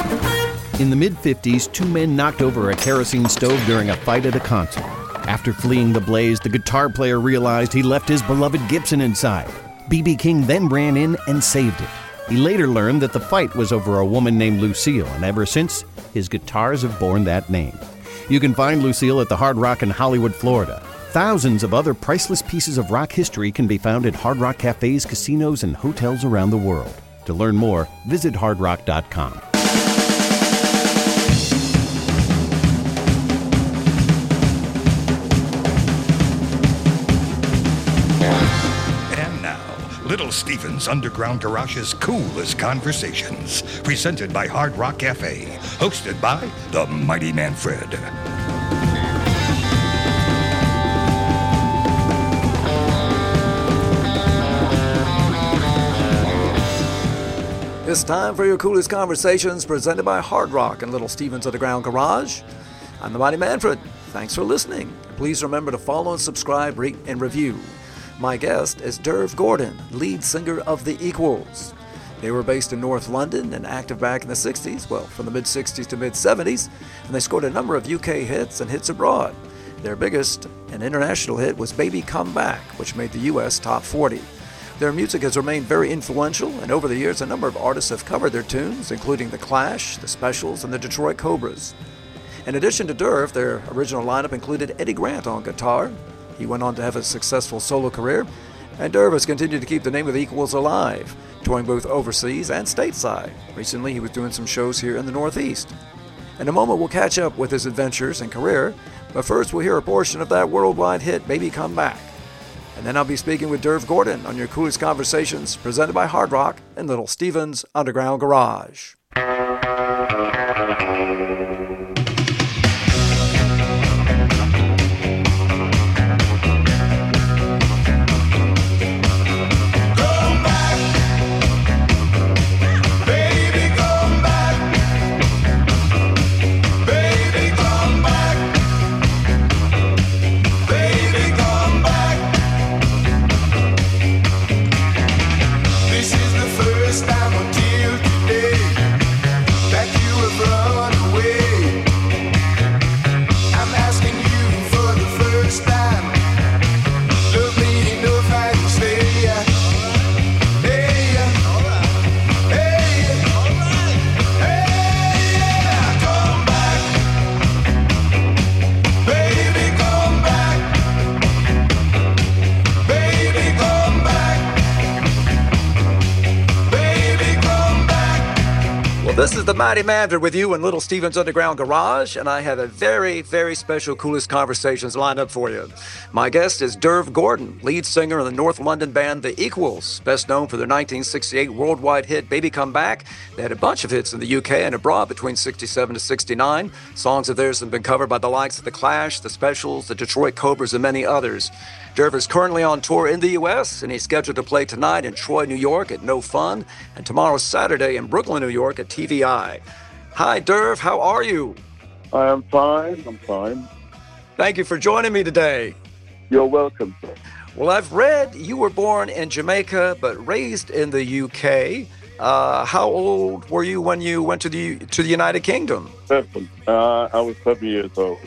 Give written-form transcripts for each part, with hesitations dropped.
In the mid-50s, two men knocked over a kerosene stove during a fight at a concert. After fleeing the blaze, the guitar player realized he left his beloved Gibson inside. B.B. King then ran in and saved it. He later learned that the fight was over a woman named Lucille, and ever since, his guitars have borne that name. You can find Lucille at the Hard Rock in Hollywood, Florida. Thousands of other priceless pieces of rock history can be found at Hard Rock cafes, casinos, and hotels around the world. To learn more, visit hardrock.com. Little Steven's Underground Garage's Coolest Conversations, presented by Hard Rock Cafe, hosted by the Mighty Manfred. It's time for your Coolest Conversations, presented by Hard Rock and Little Steven's Underground Garage. I'm the Mighty Manfred. Thanks for listening. Please remember to follow and subscribe, rate, and review. My guest is Derv Gordon, lead singer of The Equals. They were based in North London and active back in the 60s, well, from the mid-60s to mid-70s, and they scored a number of UK hits and hits abroad. Their biggest and international hit was Baby Come Back, which made the US top 40. Their music has remained very influential, and over the years a number of artists have covered their tunes, including The Clash, The Specials, and the Detroit Cobras. In addition to Derv, their original lineup included Eddie Grant on guitar. He went on to have a successful solo career, and Derv has continued to keep the name of The Equals alive, touring both overseas and stateside. Recently, he was doing some shows here in the Northeast. In a moment, we'll catch up with his adventures and career, but first we'll hear a portion of that worldwide hit, Baby Come Back. And then I'll be speaking with Derv Gordon on your Coolest Conversations, presented by Hard Rock and Little Steven's Underground Garage. This is the Mighty Manfred with you in Little Steven's Underground Garage, and I have a very, very special Coolest Conversations lined up for you. My guest is Derv Gordon, lead singer of the North London band The Equals, best known for their 1968 worldwide hit Baby Come Back. They had a bunch of hits in the UK and abroad between 67 to 69. Songs of theirs have been covered by the likes of The Clash, The Specials, the Detroit Cobras, and many others. Derv is currently on tour in the U.S., and he's scheduled to play tonight in Troy, New York at No Fun, and tomorrow Saturday in Brooklyn, New York at TVI. Hi, Derv. How are you? I am fine. I'm fine. Thank you for joining me today. You're welcome, sir. Well, I've read you were born in Jamaica but raised in the U.K. How old were you when you went to the United Kingdom? 7. I was 7 years old.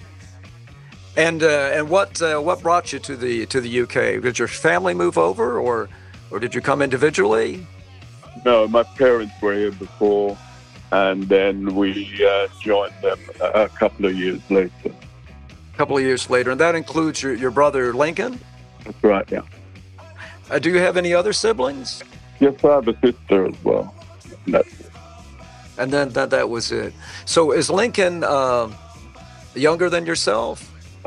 And what brought you to the UK? Did your family move over, or did you come individually? No, my parents were here before, and then we joined them a couple of years later. A couple of years later, and that includes your brother Lincoln? That's right, yeah. Do you have any other siblings? Yes, I have a sister as well. That's it. And then that was it. So is Lincoln younger than yourself?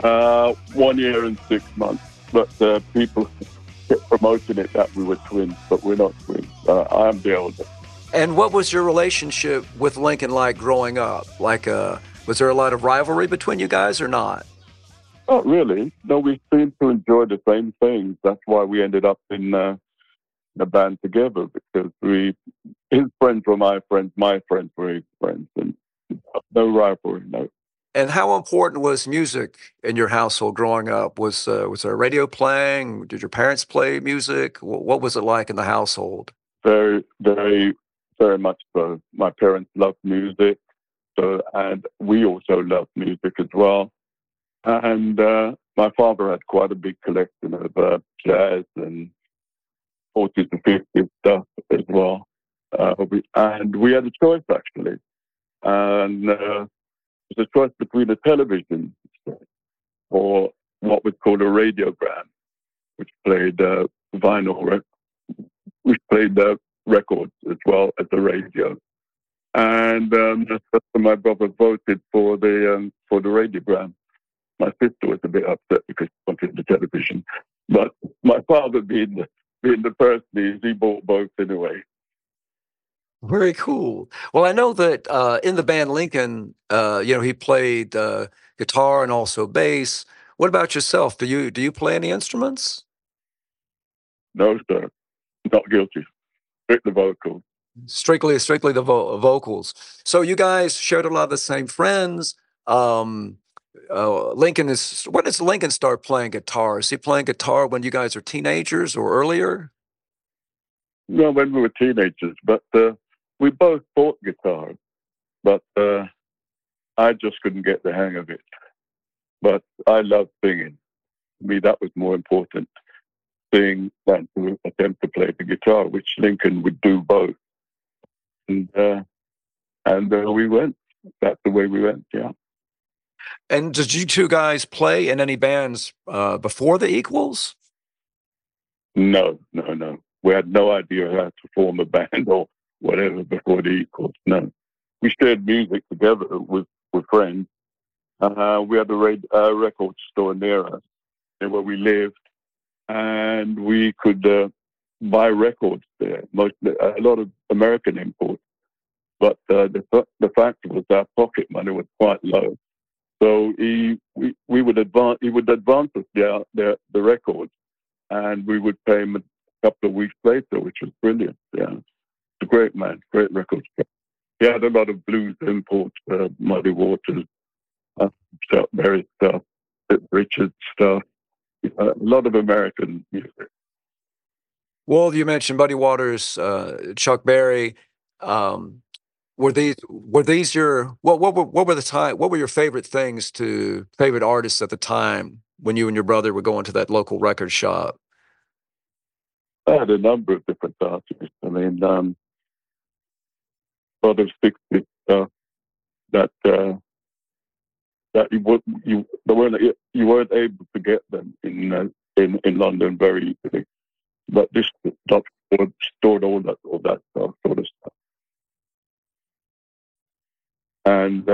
1 year and 6 months, but people kept promoting it that we were twins, but we're not twins. I'm the older. And what was your relationship with Lincoln like growing up? Like, was there a lot of rivalry between you guys or not? Not really. No, we seem to enjoy the same things. That's why we ended up in a band together, because his friends were my friends were his friends, and no rivalry, no. And how important was music in your household growing up? Was there radio playing? Did your parents play music? What was it like in the household? Very, very, very much so. My parents loved music. So, and we also loved music as well. And my father had quite a big collection of jazz and 40s and 50s stuff as well. And we had a choice, actually. And it was a choice between a television or what was called a radiogram, which played which played records as well as the radio. And my brother voted for the radiogram. My sister was a bit upset because she wanted the television, but my father, being the person he bought both anyway. Very cool. Well, I know that in the band Lincoln, he played guitar and also bass. What about yourself? Do you play any instruments? No, sir, not guilty. Strictly vocal. Strictly the vocals. So you guys shared a lot of the same friends. Um, when does Lincoln start playing guitar? Is he playing guitar when you guys are teenagers or earlier? No, when we were teenagers, but we both bought guitars, but I just couldn't get the hang of it. But I loved singing. To me, that was more important, sing than to attempt to play the guitar, which Lincoln would do both. And we went. That's the way we went, yeah. And did you two guys play in any bands before the Equals? No. We had no idea how to form a band or whatever before the Equals, no. We shared music together with friends. We had a record store near us, where we lived, and we could buy records there. A lot of American imports, but the fact was our pocket money was quite low. So he would advance us the records, and we would pay him a couple of weeks later, which was brilliant. Yeah, a great man, great record. He had a lot of blues imports, Muddy Waters, Chuck Berry stuff, Richard stuff, a lot of American music. Well, you mentioned Muddy Waters, Chuck Berry. Were these your what were your favorite favorite artists at the time when you and your brother were going to that local record shop? I had a number of different artists. I mean, sort of 60s stuff that you weren't able to get them in London very easily. But this shop stored all that sort of stuff. And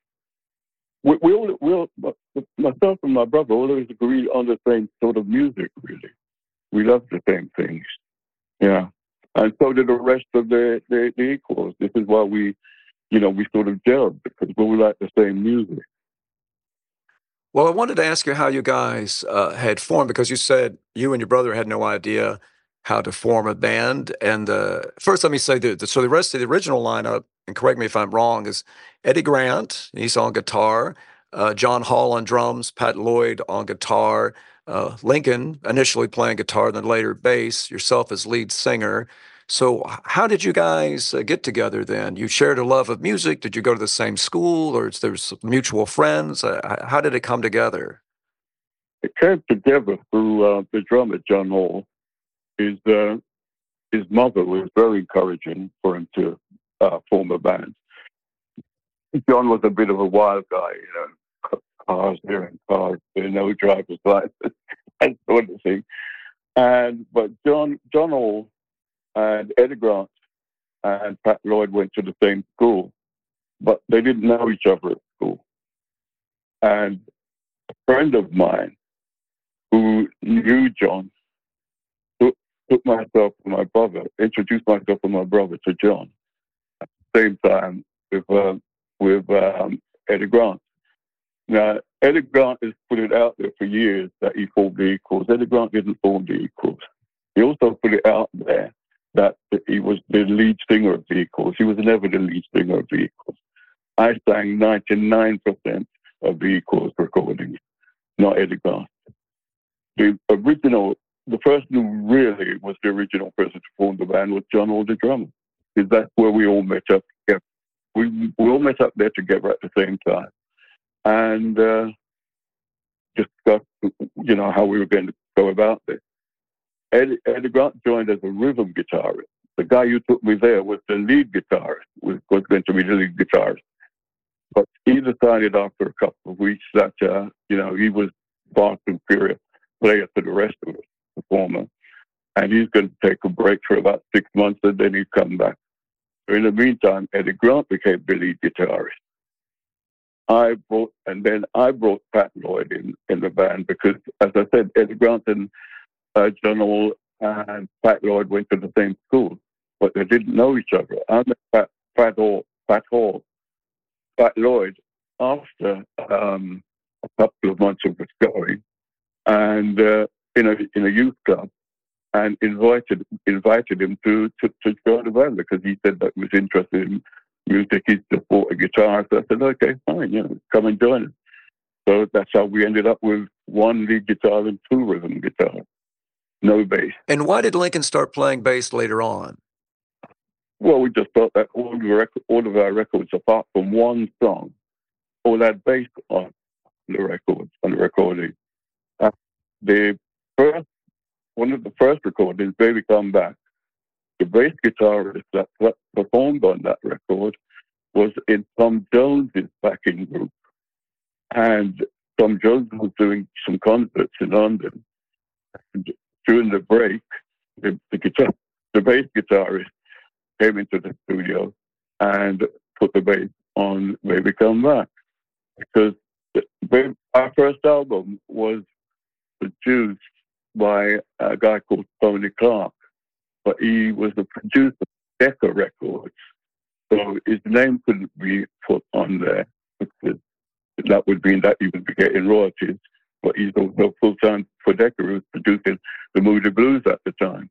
myself and my brother always agreed on the same sort of music, really. We loved the same things. Yeah. And so did the rest of the Equals. This is why we sort of gelled, because we like the same music. Well, I wanted to ask you how you guys had formed, because you said you and your brother had no idea how to form a band. And first, let me say that so the rest of the original lineup, and correct me if I'm wrong, is Eddie Grant, he's on guitar, John Hall on drums, Pat Lloyd on guitar, Lincoln initially playing guitar, then later bass, yourself as lead singer. So how did you guys get together then? You shared a love of music. Did you go to the same school, or there's mutual friends? How did it come together? It came together through the drummer, John Hall. His mother was very encouraging for him to form a band. John was a bit of a wild guy, cars here and cars there, no driver's license, that sort of thing. But John Hall and Eddie Grant and Pat Lloyd went to the same school, but they didn't know each other at school. And a friend of mine who knew John introduced myself and my brother to John at the same time with Eddie Grant. Now, Eddie Grant has put it out there for years that he formed the Equals. Eddie Grant didn't form the Equals. He also put it out there that he was the lead singer of the Equals. He was never the lead singer of the Equals. I sang 99% of the Equals recordings, not Eddie Grant. The person who really was the original person to form the band was John Hall, the drummer. Because that's where we all met up together we all met up there together at the same time, and discussed, how we were going to go about this. Eddie Grant joined as a rhythm guitarist. The guy who took me there was the lead guitarist, was going to be the lead guitarist. But he decided after a couple of weeks that, he was far superior player to the rest of us, performer. And he's going to take a break for about 6 months, and then he'd come back. So in the meantime, Eddie Grant became the lead guitarist. I brought Pat Lloyd in the band because, as I said, Eddie Grant and John Hall and Pat Lloyd went to the same school, but they didn't know each other. I met Pat Lloyd after a couple of months of us going, and in a youth club, and invited him to join the band because he said that he was interested in music. He just bought a guitar, so I said, okay, fine, come and join us. So that's how we ended up with one lead guitar and two rhythm guitars, no bass. And why did Lincoln start playing bass later on? Well, we just thought that all of our records, apart from one song, all had bass on the recording. One of the first recordings, Baby Come Back, the bass guitarist that performed on that record was in Tom Jones's backing group. And Tom Jones was doing some concerts in London. And during the break, the bass guitarist came into the studio and put the bass on Baby Come Back. Because our first album was produced by a guy called Tony Clark, but he was the producer of Decca Records. So his name couldn't be put on there because that would mean that he would be getting royalties. But he's also full-time for Decca, who was producing the Moody Blues at the time.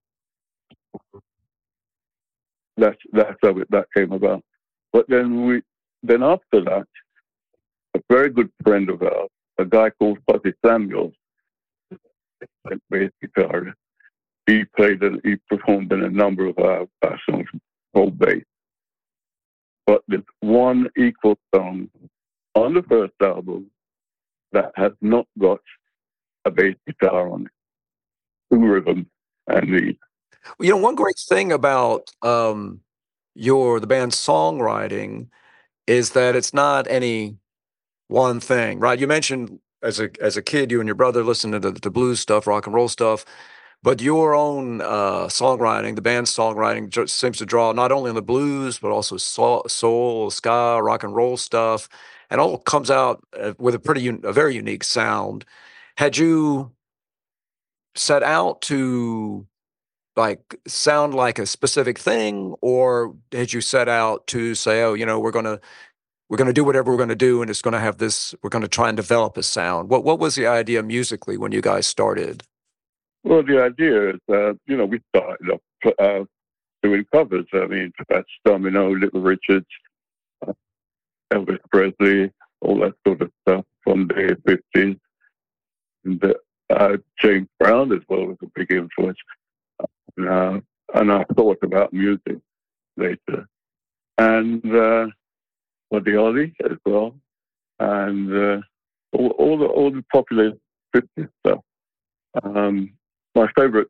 That's how that came about. But then after that, a very good friend of ours, a guy called Fuzzy Samuels, bass guitar. He performed in a number of our songs, whole bass. But there's one equal song on the first album that has not got a bass guitar on it. Two rhythms and lead. One great thing about the band's songwriting is that it's not any one thing, right? You mentioned as a kid, you and your brother listened to the blues stuff, rock and roll stuff, but your own songwriting, the band's songwriting, just seems to draw not only on the blues, but also soul, ska, rock and roll stuff, and all comes out with a very unique sound. Had you set out to sound like a specific thing, or did you set out to say, we're going to do whatever we're going to do, and it's going to have this, we're going to try and develop a sound? What was the idea musically when you guys started? Well, the idea is, we started off doing covers. I mean, that's Domino, Little Richard, Elvis Presley, all that sort of stuff from the 50s. And James Brown as well was a big influence. And I thought about music later. And Buddy Holly as well, and all the popular 50s stuff. My favorite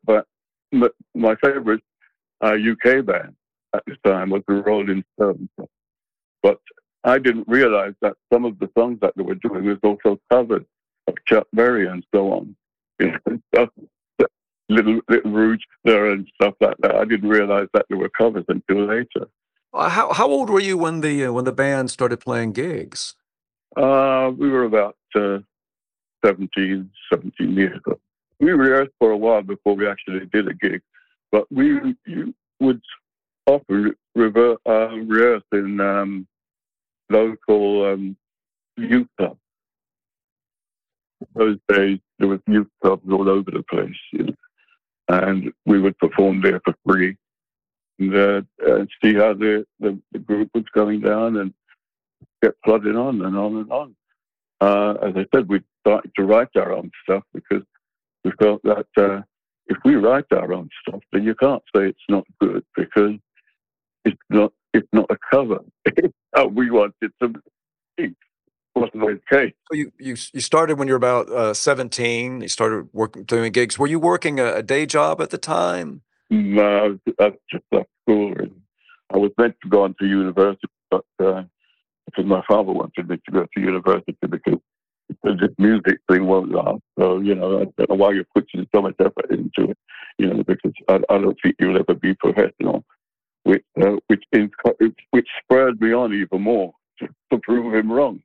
UK band at this time was the Rolling Stones, but I didn't realize that some of the songs that they were doing was also covers of Chuck Berry and so on, stuff, Little Rouge there and stuff like that. I didn't realize that they were covers until later. How old were you when the band started playing gigs? We were about 17 years old. We rehearsed for a while before we actually did a gig, but you would often rehearse in local youth clubs. Those days there was youth clubs all over the place, and we would perform there for free. And see how the group was going down and kept plodding on and on and on. As I said, we started to write our own stuff because we felt that if we write our own stuff, then you can't say it's not good because it's it's not a cover. It's how we wanted to be. Wasn't the case. So you started when you were about 17. You started doing gigs. Were you working a day job at the time? No, I just left school. And I was meant to go on to university, but because my father wanted me to go to university because this music thing won't last. So, I don't know why you're putting so much effort into it, because I don't think you'll ever be professional, which spurred me on even more to prove him wrong.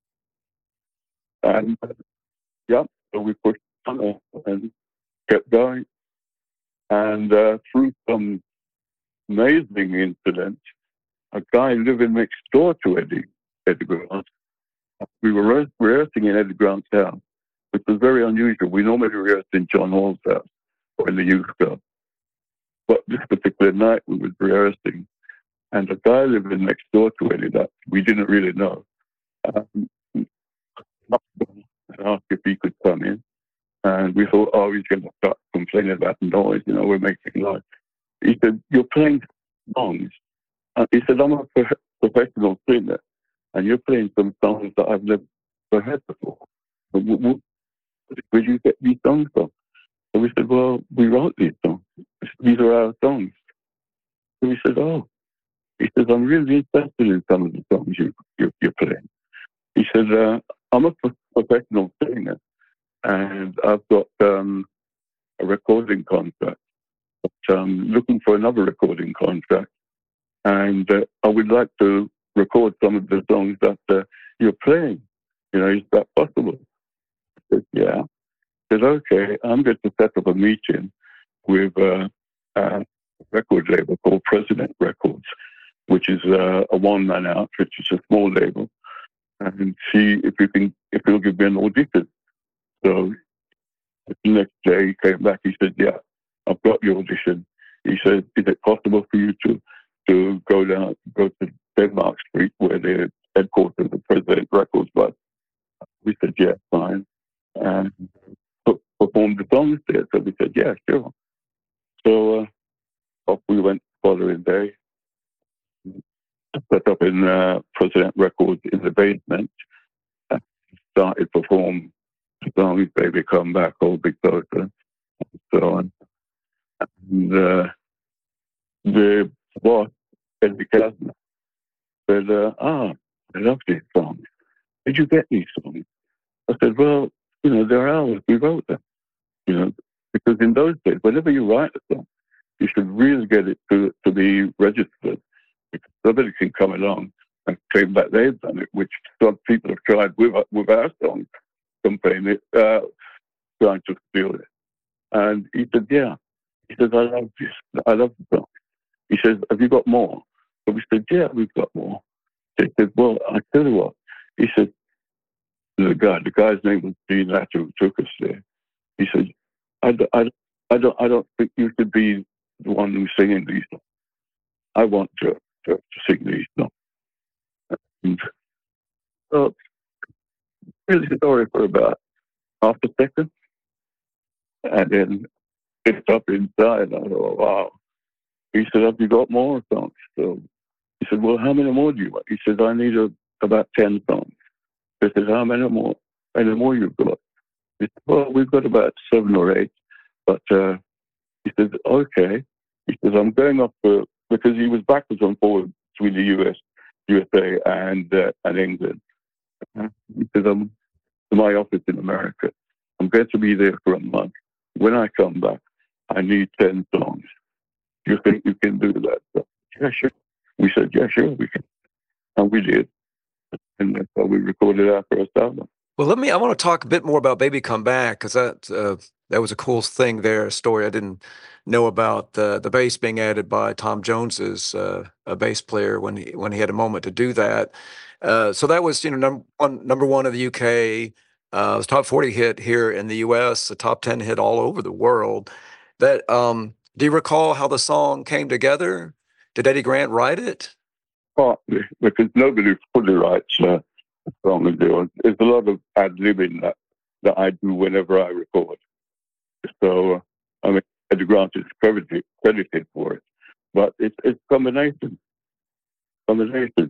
And, so we pushed on and kept going. And through some amazing incidents, a guy living next door to Eddie Grant, we were rehearsing in Eddie Grant's house, which was very unusual. We normally rehearsed in John Hall's house or in the youth club. But this particular night we were rehearsing, and a guy living next door to Eddie that we didn't really know asked if he could come in. And we thought, he's going to start complaining about the noise, we're making noise. He said, "You're playing songs." And he said, "I'm a professional singer, and you're playing some songs that I've never heard before. Where do you get these songs from?" So we said, "Well, we wrote these songs. These are our songs." So we said, "Oh." He says, "I'm really interested in some of the songs you're playing." He said, "I'm a professional singer, and I've got a recording contract. But I'm looking for another recording contract, and I would like to record some of the songs that you're playing. Is that possible?" I said, "Yeah." He said, "Okay, I'm going to set up a meeting with a record label called President Records, which is a one-man outfit, which is a small label, and see if he'll give me an audition." So the next day he came back. He said, "Yeah, I've got the audition." He said, "Is it possible for you to go to Denmark Street where the headquarters of President Records was?" We said, "Yeah, fine." And performed the songs there. So we said, "Yeah, sure." So off we went the following day. Set up in President Records in the basement. And started perform the songs, "Baby Come Back," "Hold Me Closer," and so on. And the boss, Eddie Kasner, said, "I love these songs. Did you get these songs?" I said, "Well, they're ours. We wrote them. Because in those days, whenever you write a song, you should really get it to be registered. Because somebody can come along and claim that they've done it, which some people have tried with our songs, complaining, trying to steal it." And he said, "Yeah." He says, "I love this. I love the song." He says, "Have you got more?" So we said, "Yeah, we've got more." He said, "Well, I tell you what." He said, the guy's name was Gene Latter, who took us there. He said, I don't think you should be the one who's singing these songs. I want to sing these songs." And so, really sorry for about half a second, and then picked up inside. I thought, wow. He said, "Have you got more songs?" So he said, "Well, how many more do you want?" He said, "I need about 10 songs." I said, "How many more? Any more you've got?" He said, "Well, we've got about 7 or 8. But he said, "Okay." He says, "I'm going up because he was backwards and forwards between the USA and England." He says, "I'm to my office in America. I'm going to be there for a month. When I come back, I need 10 songs. Do you think you can do that?" So, "Yeah, sure." We said, "Yeah, sure, we can." And we did. And that's how we recorded our first album. Well, I want to talk a bit more about Baby Come Back, because that was a cool thing there, a story I didn't know about, the bass being added by Tom Jones's a bass player when he had a moment to do that. So that was number one of the UK. It was top 40 hit here in the US, a top 10 hit all over the world. That do you recall how the song came together? Did Eddie Grant write it? Partly, because nobody fully writes a song and do it. There's a lot of ad-libbing that I do whenever I record. So, Eddie Grant is credited for it. But it's a combination. combination.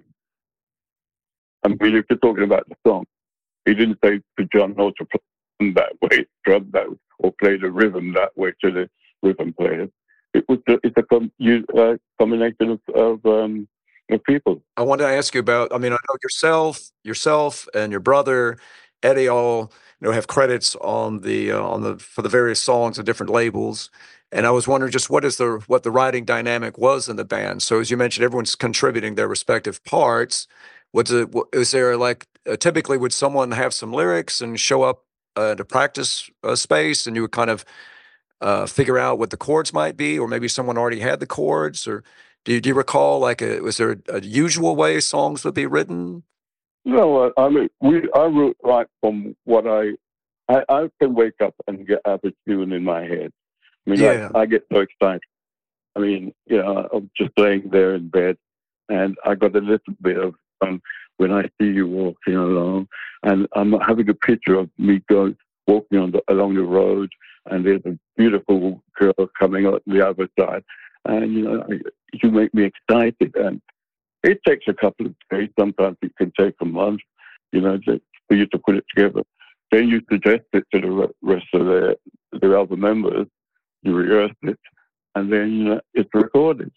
I mean, if you're talking about the song, he didn't say to John how to play that way, drum that way, or play the rhythm that way to the rhythm players. It's a combination of people. I wanted to ask you about, I mean, I know yourself and your brother, Eddie, all, have credits on the for the various songs of different labels. And I was wondering just what the writing dynamic was in the band. So as you mentioned, everyone's contributing their respective parts. Is there like, typically would someone have some lyrics and show up to practice space, and you would kind of figure out what the chords might be, or maybe someone already had the chords, or do you recall, like, was there a usual way songs would be written? No, I mean, I wrote right from what I can wake up and have a tune in my head. I mean, Yeah. I get so excited. I mean, I'm just laying there in bed, and I got a little bit of when I see you walking along, and I'm having a picture of me walking along the road, and there's a beautiful girl coming out the other side, and you make me excited, and it takes a couple of days. Sometimes it can take a month, just for you to put it together. Then you suggest it to the rest of the other members. You rehearse it, and then it's recorded.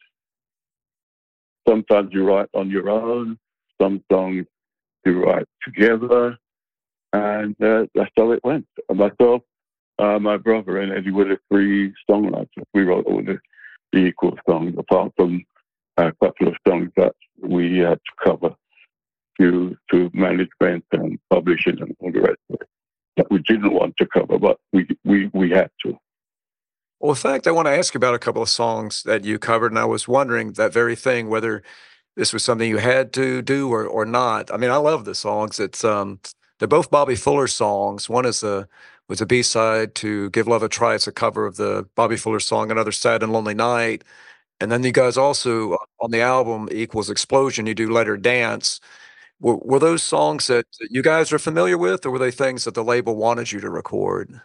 Sometimes you write on your own. Some songs you write together, and that's how it went. And myself, my brother, and Eddie were the three songwriters. We wrote all the equal songs, apart from a couple of songs that we had to cover to management and publishing and all the rest of it that we didn't want to cover, but we had to. Well, in fact, I want to ask you about a couple of songs that you covered, and I was wondering that very thing, whether this was something you had to do or not. I mean, I love the songs. They're both Bobby Fuller songs. One was a B-side to "Give Love a Try." It's a cover of the Bobby Fuller song "Another Sad and Lonely Night." And then you guys also, on the album Equals Explosion, you do "Let Her Dance." Were those songs that you guys are familiar with, or were they things that the label wanted you to record?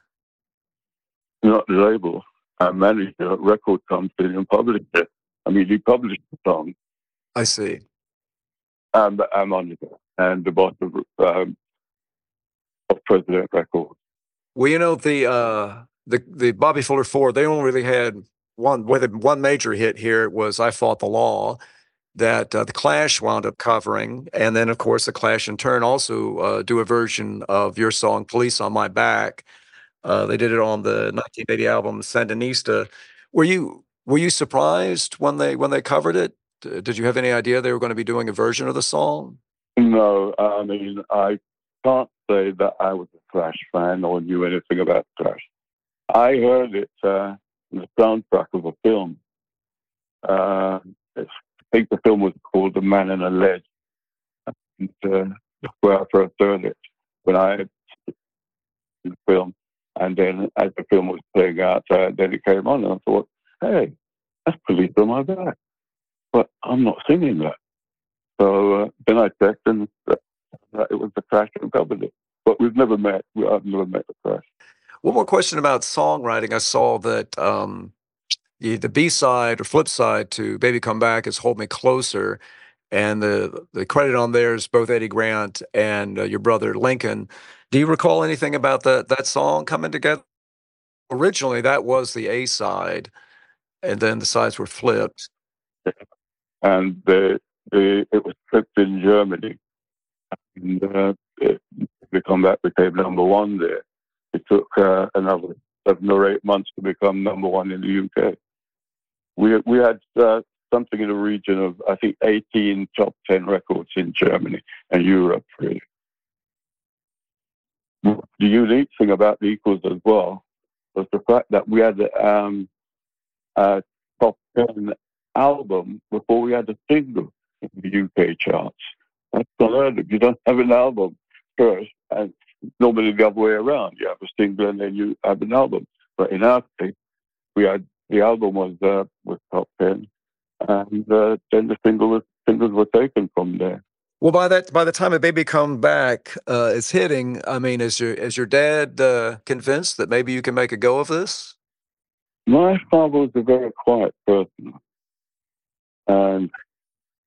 Not the label. I managed a record company and published it. I mean, he published the song. I see. I'm on it, and the boss of President Records. Well, the Bobby Fuller Four, they only really had one major hit here. It was "I Fought the Law," that the Clash wound up covering, and then of course the Clash in turn also do a version of your song "Police on My Back." They did it on the 1980 album Sandinista. Were you surprised when they covered it? Did you have any idea they were going to be doing a version of the song? No, I mean, I can't say that I was a Clash fan or knew anything about Clash. I heard it in the soundtrack of a film. I think the film was called "The Man in a Ledge," and that's where I first heard it when I had seen the film. And then as the film was playing out, then it came on, and I thought, hey, that's Police on My Back. But I'm not singing that. So then I checked, and it was the Clash who covered it. But we've never met. I've never met the Clash. One more question about songwriting. I saw that the B-side or flip side to "Baby Come Back" is "Hold Me Closer," and the credit on there is both Eddie Grant and your brother Lincoln. Do you recall anything about that song coming together? Originally, that was the A side, and then the sides were flipped. And it was flipped in Germany. And the comeback became number one there. It took another 7 or 8 months to become number one in the UK. We had something in the region of, I think, 18 top 10 records in Germany and Europe, really. The unique thing about the Equals as well was the fact that we had a top 10 album before we had a single in the UK charts. That's unheard of. You don't have an album first, and normally the other way around. You have a single and then you have an album. But in our case, the album was top 10, and then the singles were taken from there. Well, by the time "A Baby Come Back" is hitting, I mean, is your dad convinced that maybe you can make a go of this? My father was a very quiet person, and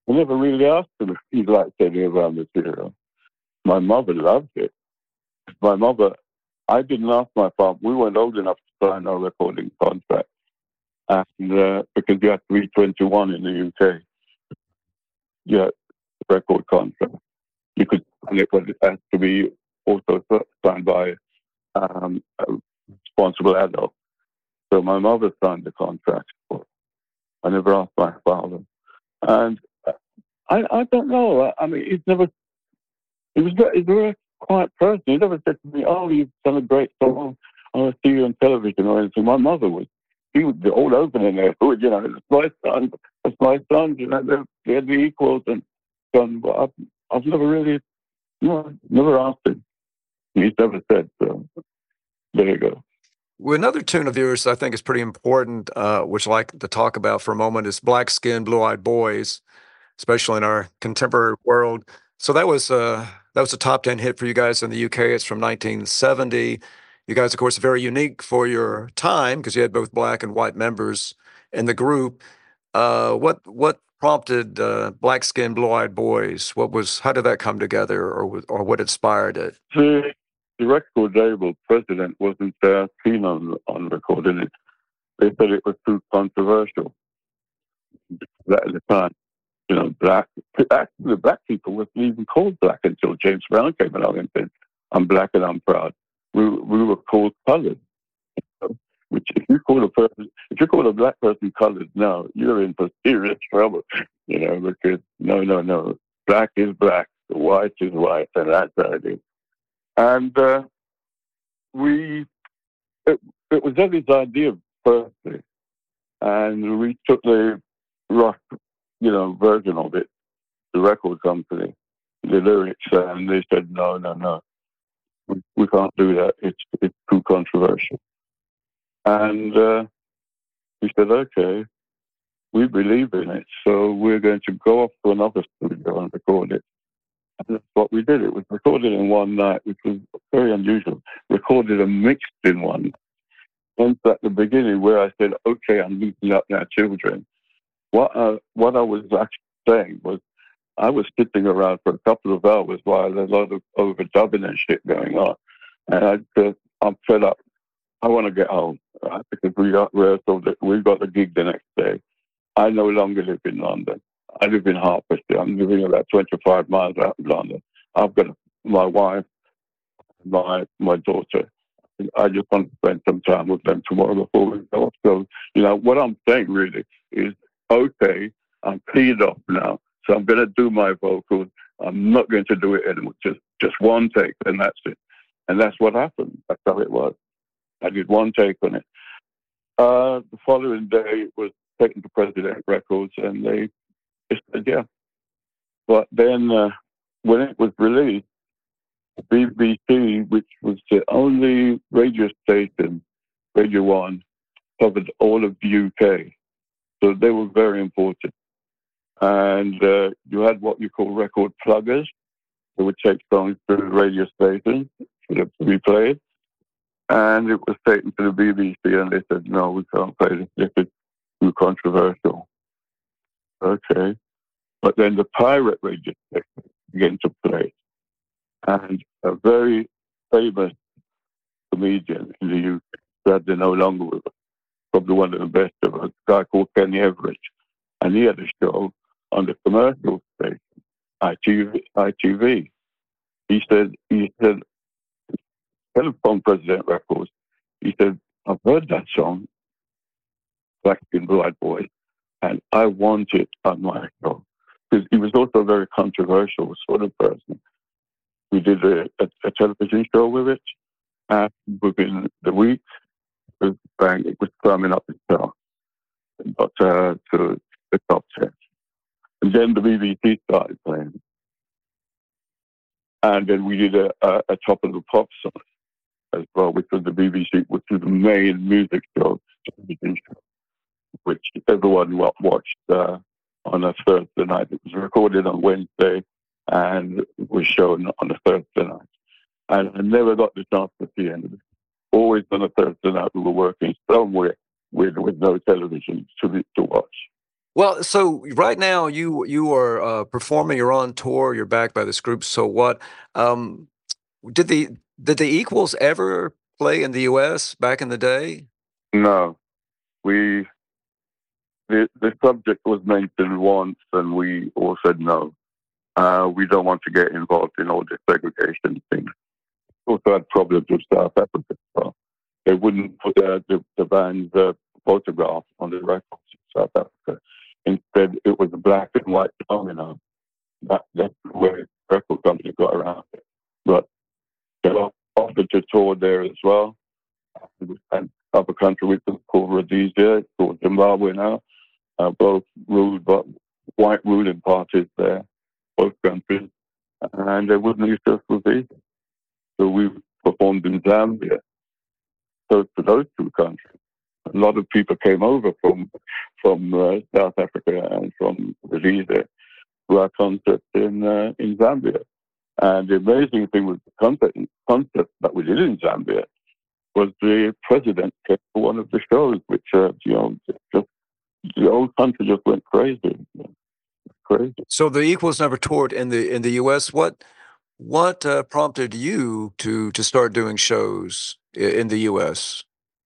I never really asked him if he liked any of our material. My mother loved it. My mother, I didn't ask my father. We weren't old enough to sign our recording contract. And because you had to be 21 in the UK, you had a record contract. You could sign it, but it has to be also signed by a responsible adult. So my mother signed the contract. I never asked my father. And I don't know. I mean, he was a very quiet person. He never said to me, "Oh, you've done a great song. I want to see you on television," or anything. My mother was. He was all open in there. You know, it's my son. It's my son. You know, they're the equals. And son, but I've never really, never asked him. He's never said. So there you go. Well, another tune of yours I think is pretty important, which I like to talk about for a moment, is Black Skin, Blue Eyed Boys, especially in our contemporary world. So that was a top 10 hit for you guys in the UK. It's from 1970. You guys, of course, are very unique for your time because you had both black and white members in the group. What prompted Black Skin, Blue Eyed Boys? How did that come together, or what inspired it? The record label president wasn't keen on recording it. They said it was too controversial. At the time, you know, the black people wasn't even called black until James Brown came along and said, "I'm black and I'm proud." We were called colored. Which if you call a black person colored now, you're in for serious trouble. You know, because no, black is black, white is white, and that's how it is. And it was Eddie's idea firstly, and we took the rough, version of it, the record company, the lyrics, and they said, no, we can't do that. It's too controversial. And we said, okay, we believe in it, so we're going to go off to another studio and record it. And that's what we did. It was recorded in one night, which was very unusual. Recorded and mixed in one night. Once at the beginning where I said, okay, I'm looking up now children, what I was actually saying was I was sitting around for a couple of hours while there's a lot of overdubbing and shit going on. And I said, I'm fed up. I want to get home. Because we got the gig the next day. I no longer live in London. I live in Hertfordshire. I'm living about 25 miles out of London. I've got my wife, my daughter. I just want to spend some time with them tomorrow before we go off. So, what I'm saying really is, okay, I'm cleaned up now, so I'm going to do my vocals. I'm not going to do it anymore. Just one take, and that's it. And that's what happened. That's how it was. I did one take on it. The following day, it was taken to President Records, and they said, yeah. But then when it was released, BBC, which was the only radio station, Radio 1, covered all of the UK. So they were very important. And you had what you call record pluggers. They would take songs to the radio station for them to be played. And it was taken to the BBC, and they said, no, we can't play this. This is too controversial. Okay. But then the pirate radio station began to play. And a very famous comedian in the UK, sadly no longer with us, probably one of the best of us, a guy called Kenny Everett. And he had a show on the commercial station, ITV. He said, telephone President Records, he said, I've heard that song, Black Skin, Blue Eyed Boys, and I want it on my show. Because he was also a very controversial sort of person. We did a television show with it, and within the week, it was climbing up the chart. It got to the top 10. And then the BBC started playing. And then we did a Top of the Pops song as well, which was the BBC, which was the main music show, television show, which everyone watched on a Thursday night. It was recorded on Wednesday and was shown on a Thursday night. And I never got the chance to see any of it. Always on a Thursday night we were working somewhere with no television to watch. Well, so right now you are performing. You're on tour. You're backed by this group. So what? Um, did the Equals ever play in the U.S. back in the day? No, we the subject was mentioned once, and we all said no. We don't want to get involved in all this segregation thing. Also had problems with South Africa. So they wouldn't put the band's photograph on the records in South Africa. Instead, it was a black and white phenomenon. That's the way the record company got around it. But they offered to tour there as well. And other country with them called Rhodesia, it's called Zimbabwe now. Both ruled, but white ruling parties there, both countries. And they wouldn't use us for visa. So we performed in Zambia. So to those two countries, a lot of people came over from South Africa and from Rhodesia to our concert in Zambia. And the amazing thing with the concert that we did in Zambia was the president came to one of the shows, which just the whole country just went crazy, crazy. So the Equals never toured in the U.S. What prompted you to start doing shows in the U.S.?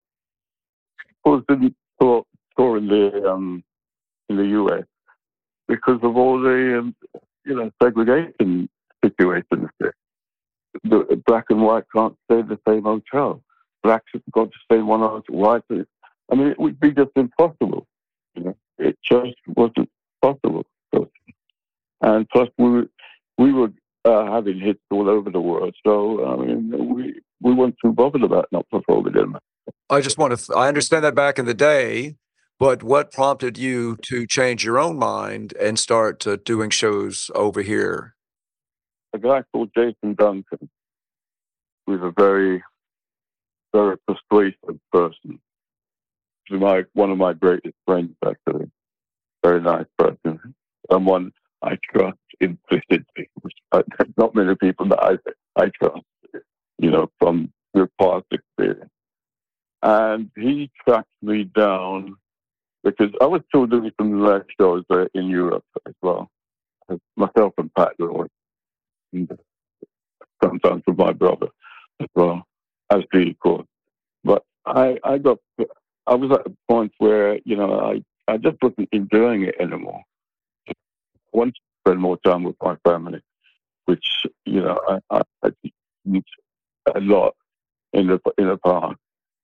Equals didn't tour in the U.S. because of all the segregation situations there. The black and white can't stay in the same hotel. Blacks have got to stay in one hotel. Whites, I mean, it would be just impossible. It just wasn't possible. And plus, we were having hits all over the world. So I mean, we weren't too bothered about not performing them. I understand that back in the day, but what prompted you to change your own mind and start doing shows over here? A guy called Jason Duncan, who's a very, very persuasive person. He's one of my greatest friends, actually. Very nice person. Someone I trust implicitly. There's not many people that I trust, from your past experience. And he tracked me down because I was still doing some live shows in Europe as well. Myself and Pat Lord, and sometimes with my brother as well, as the Equals. But I was at a point where, I just wasn't enjoying it anymore. I wanted to spend more time with my family, which, I did a lot in the past.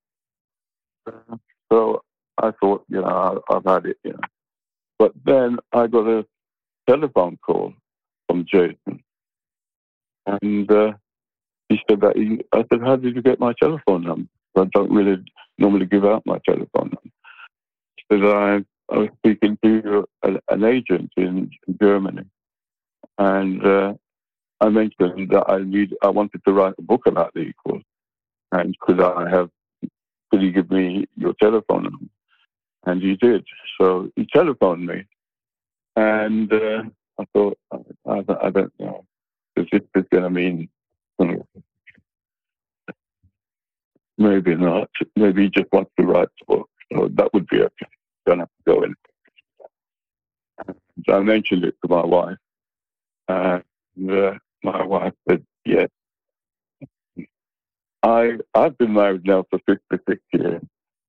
So I thought, I've had it, But then I got a telephone call from Jason. And he said I said, how did you get my telephone number? I don't really normally give out my telephone number. He said, I was speaking to an agent in Germany. And I mentioned that I wanted to write a book about the Equals. And could you give me your telephone number? And he did. So he telephoned me. And I thought, I don't know. Because this is going to mean, maybe not. Maybe he just wants to write a book. So that would be okay. Don't have to go in. So I mentioned it to my wife. And my wife said, yes. I've been married now for 56 years.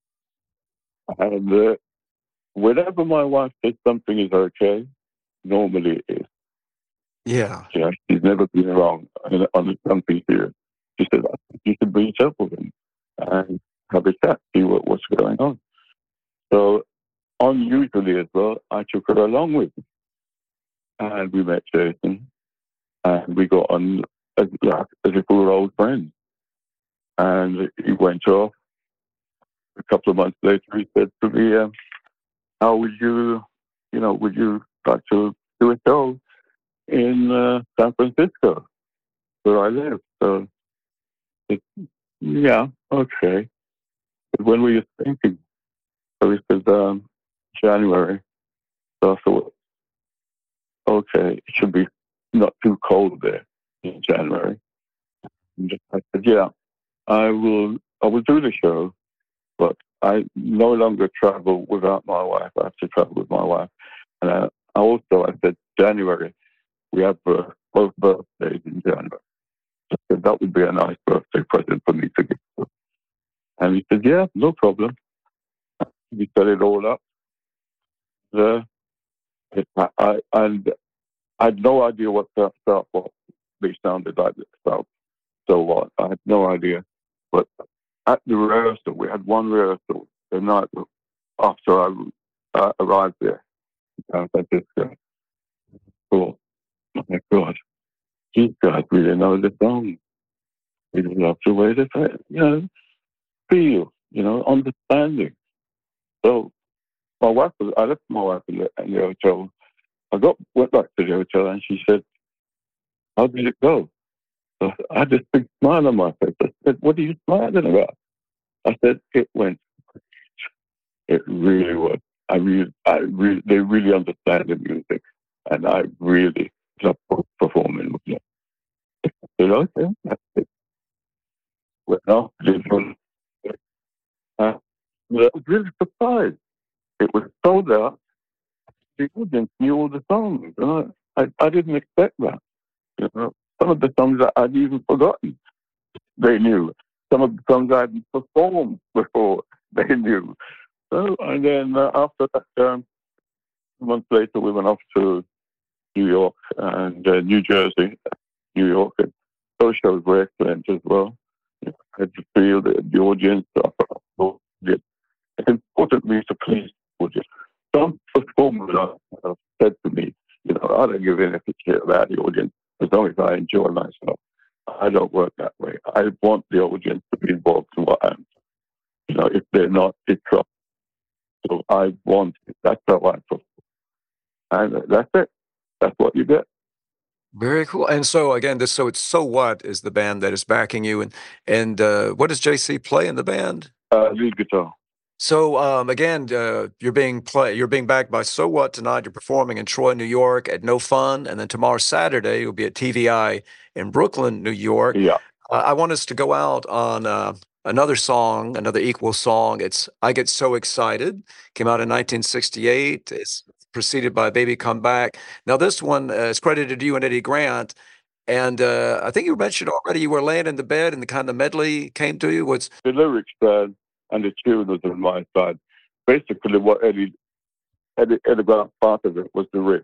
And whenever my wife says something is okay, normally it is. Yeah. She's never been wrong on something here. She said, you should bring yourself with him and have a chat, see what's going on. So unusually as well, I took her along with me. And we met Jason. And we got on as if we were old friends. And he went off. A couple of months later, he said to me, how would you like to do a show in San Francisco, where I live? So, yeah, okay. But when were you thinking? So he said, January. So I thought, okay, it should be not too cold there in January. And I said, yeah, I will do the show, but I no longer travel without my wife. I have to travel with my wife. And I said, January, we have both birthdays in January. I said, that would be a nice birthday present for me to give you. And he said, yeah, no problem. We set it all up. I had no idea what that stuff was. They sounded like it felt. So what? I had no idea. But at the rehearsal, we had one rehearsal the night after I arrived there in San Francisco. Oh my God, these guys really know the song. They love the way they feel, understanding. So I left my wife in the hotel. Went back to the hotel, and she said, how did it go? So I had this big smile on my face. I said, what are you smiling about? I said, it went. It really was. They really understand the music, and I really love performing with them. I said, okay, that's it. Well, I was really surprised. It was sold out. The audience knew all the songs. I didn't expect that. Some of the songs that I'd even forgotten, they knew. Some of the songs I hadn't performed before, they knew. So, and then after that, a month later, we went off to New York and New Jersey, New York. And those shows were excellent as well. I had to feel the audience. It's important for me to please the audience. Some performers have said to me, I don't give in a shit about the audience as long as I enjoy myself. I don't work that way. I want the audience to be involved in what I'm. If they're not, it's trouble. So I want it. That's how I perform. And that's it. That's what you get. Very cool. And so again, it's So What is the band that is backing you, and what does JC play in the band? Lead guitar. So again, you're being backed by So What tonight. You're performing in Troy, New York at No Fun, and then tomorrow Saturday you'll be at TVI in Brooklyn, New York. Yeah. I want us to go out on another song, another Equals song. It's I Get So Excited. Came out in 1968. It's preceded by Baby Come Back. Now this one is credited to you and Eddie Grant. And I think you mentioned already you were laying in the bed and the kind of medley came to you. The lyrics and the tune was on my side. Basically, what Eddie Grant part of it was the riff,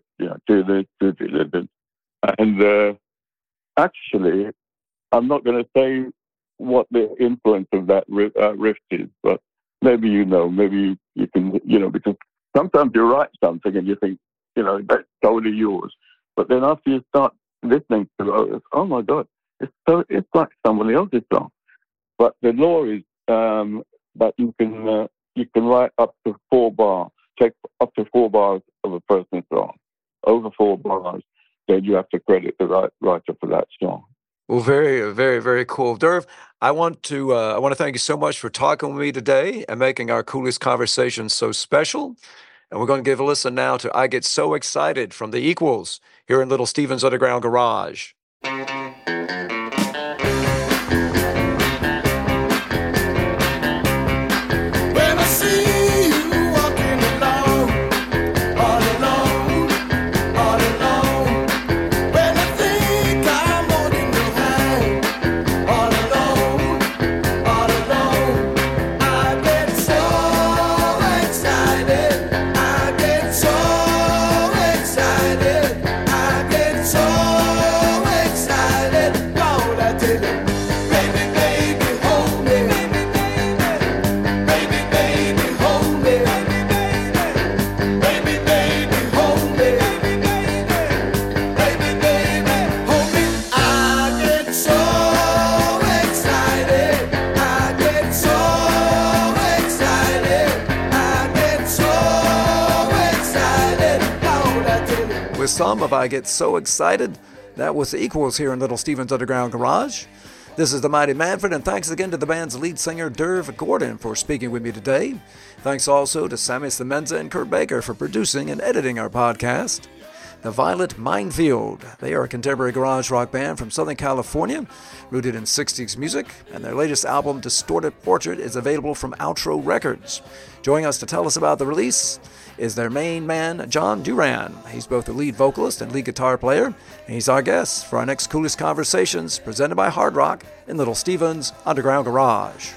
and actually, I'm not going to say what the influence of that riff is, but maybe maybe you can, because sometimes you write something and you think, that's totally yours, but then after you start listening to it, oh my God, it's like somebody else's song. But the law is that you can write up to 4 bars, take up to 4 bars of a person's song. Over 4 bars, then you have to credit the writer for that song. Well, very, very, very cool. Derv, I want to thank you so much for talking with me today and making our coolest conversation so special. And we're going to give a listen now to I Get So Excited from the Equals here in Little Steven's Underground Garage. Some of I Get So Excited. That was the Equals here in Little Steven's Underground Garage. This is the Mighty Manfred, and thanks again to the band's lead singer, Derv Gordon, for speaking with me today. Thanks also to Sammy Semenza and Kurt Baker for producing and editing our podcast. The Violet Minefield. They are a contemporary garage rock band from Southern California, rooted in 60s music, and their latest album, Distorted Portrait, is available from Outro Records. Joining us to tell us about the release is their main man, John Duran. He's both the lead vocalist and lead guitar player, and he's our guest for our next Coolest Conversations, presented by Hard Rock in Little Steven's Underground Garage.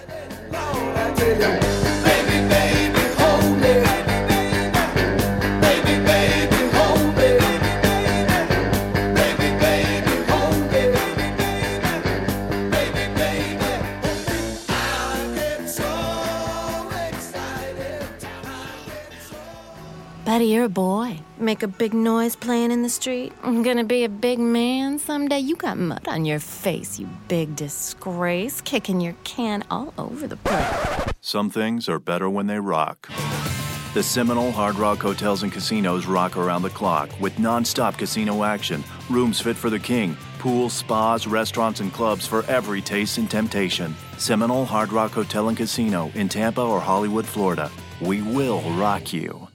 Buddy, you're a boy. Make a big noise playing in the street. I'm gonna be a big man someday. You got mud on your face, you big disgrace. Kicking your can all over the place. Some things are better when they rock. The Seminole Hard Rock Hotels and Casinos rock around the clock with non-stop casino action, rooms fit for the king, pools, spas, restaurants, and clubs for every taste and temptation. Seminole Hard Rock Hotel and Casino in Tampa or Hollywood, Florida. We will rock you.